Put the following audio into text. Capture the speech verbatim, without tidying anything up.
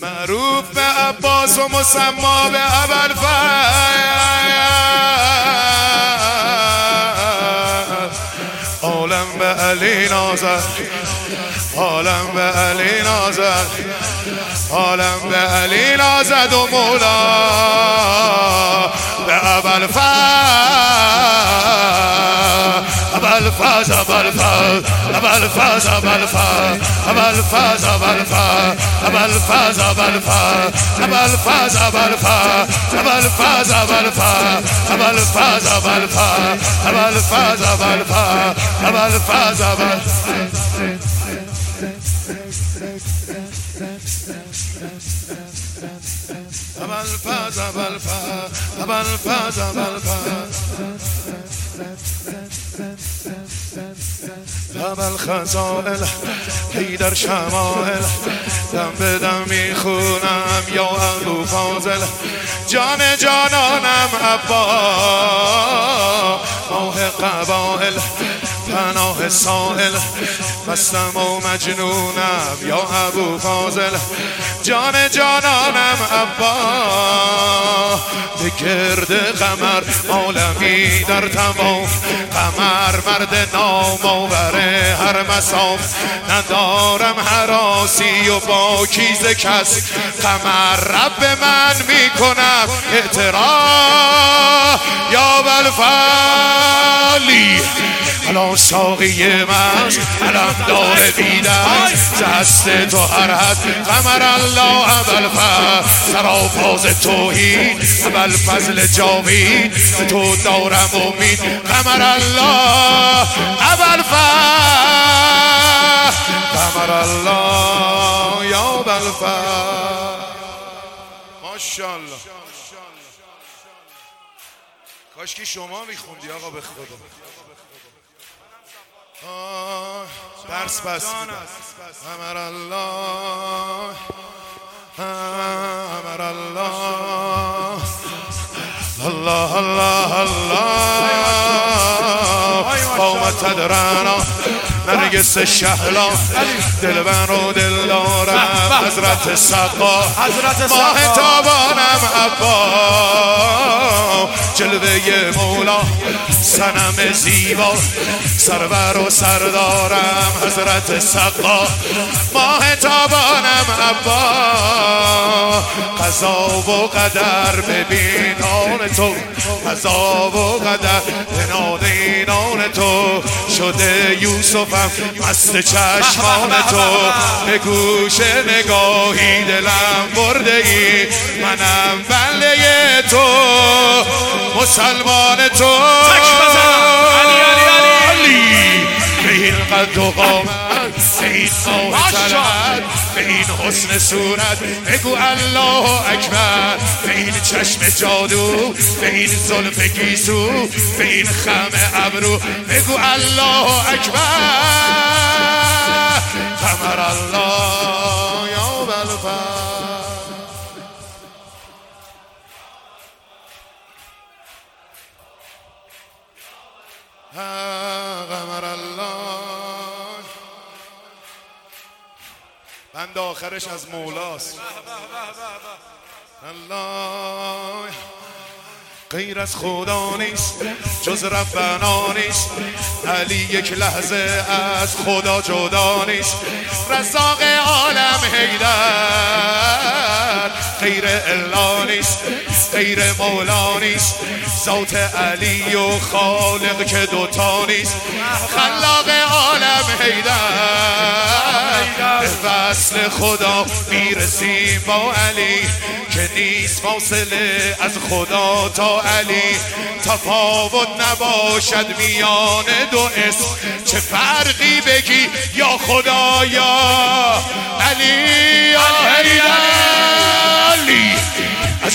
معروف به عباس و مسما به ابوالفضل. عالم به علی نازد، عالم به علی نازد، عالم به علی نازد و مولا به ابوالفضل. ابوالفضل ابوالفضل ابوالفضل ابوالفضل ابوالفضل ابوالفضل ابوالفضل ابوالفضل ابوالفضل ابوالفضل ابوالفضل ابوالفضل ابوالفضل ابوالفضل ابل خزائل حیدر شمائل دم به دم میخونم یا ابو فاضل. جان جانانم عبا ماه قبائل پناه سائل مستم و مجنونم یا ابو فاضل. جان جانانم عبا به گرد قمر عالمی در تمام. قمر مرد نامآور هر مصاف ندارم حراسی و با کیز کس. قمر رب من میکنم اعتراف یا ابوالفضلی. الان ساقی مست علم داره بیدست دست تو هر حد. قمر الله ابوالفضل سراپاز توحید ابوالفضل جاوید به تو دارم امید. قمر الله ابوالفضل قمر الله یا ابوالفضل. ماشاءالله. کاش که شما میخوندی آقا به خدا. درس بس قمر الله قمر الله الله الله الله قومت تدرانا نرگس شهلا دلبر و دل دارم حضرت سقا ماه تابانم عبا جلوه مولا صنم زیبا سرور و سردارم حضرت سقا ماه تابانم عبا. قضا و قدر ببین آن تو قضا و قدر بناد اینان تو شده یوسفم مست چشمان تو. به گوش نگاهی دلم برده ای منم بنده تو مسلمان تو. علی علی علی به این قد و قامت به این ماه طلعت به این حسن صورت بگو الله اکبر. به این چشم جادو به این زلف گیسو به این خم ابرو بگو الله اکبر. قمر الله یا ابوالفضل. قمر الله. بند آخرش از مولاست. الله غیر از خدا نیست جز ربنا نیست. علی یک لحظه از خدا جدا نیست. رزاق عالم حیدر غیر الا نیست غیر مولا نیست. ذات علی و خالق که دوتا نیست. خلاق عالم حیدر به وصل خدا میرسیم با علی که نیست فاصله از خدا تا علی. تفاوت نباشد میان دو اسم چه فرقی بگی یا خدا یا علی یا حیدر. علی از